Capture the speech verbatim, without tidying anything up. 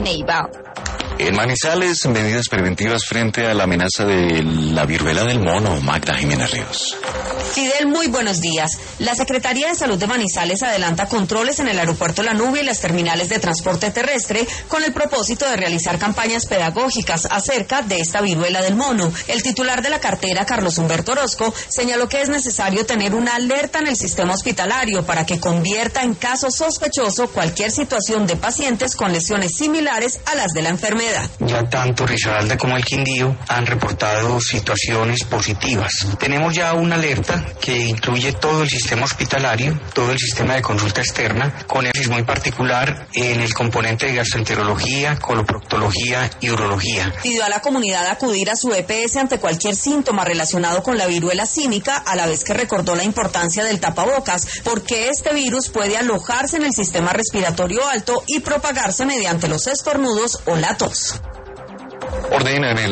Neiva. En Manizales, medidas preventivas frente a la amenaza de la viruela del mono. Magda Jiménez Ríos. Fidel, muy buenos días. La Secretaría de Salud de Manizales adelanta controles en el aeropuerto La Nube y las terminales de transporte terrestre con el propósito de realizar campañas pedagógicas acerca de esta viruela del mono. El titular de la cartera, Carlos Humberto Orozco, señaló que es necesario tener una alerta en el sistema hospitalario para que convierta en caso sospechoso cualquier situación de pacientes con lesiones similares a las de la enfermedad. Ya tanto Risaralda como el Quindío han reportado situaciones positivas. Tenemos ya una alerta que incluye todo el sistema hospitalario, todo el sistema de consulta externa, con énfasis muy particular en el componente de gastroenterología, coloproctología y urología. Pidió a la comunidad acudir a su E P S ante cualquier síntoma relacionado con la viruela símica, a la vez que recordó la importancia del tapabocas, porque este virus puede alojarse en el sistema respiratorio alto y propagarse mediante los estornudos o la tos. Ordena en el